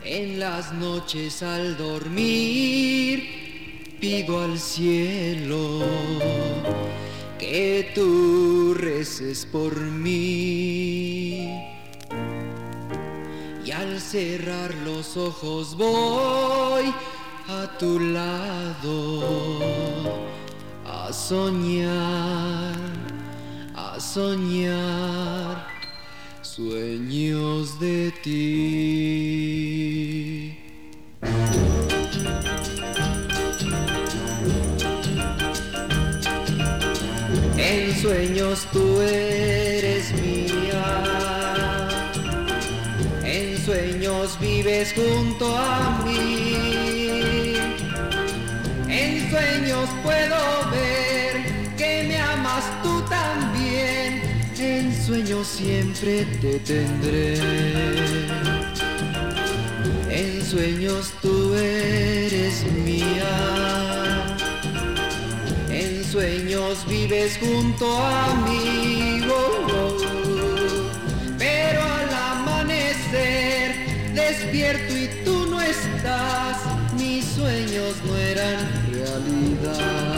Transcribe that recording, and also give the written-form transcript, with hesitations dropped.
En las noches al dormir pido al cielo que tú reces por mí. Y al cerrar los ojos voy a tu lado a soñar sueños de ti. En sueños tú eres mía, en sueños vives junto a mí, en sueños puedo ver que me amas tú también, en sueños siempre te tendré. En sueños tú eres mía, en sueños vives junto a mí, pero al amanecer despierto y tú no estás, mis sueños no eran realidad.